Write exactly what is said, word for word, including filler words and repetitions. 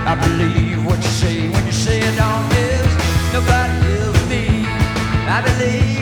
I believe what you say when you say it don't miss. Nobody kills me. I believe.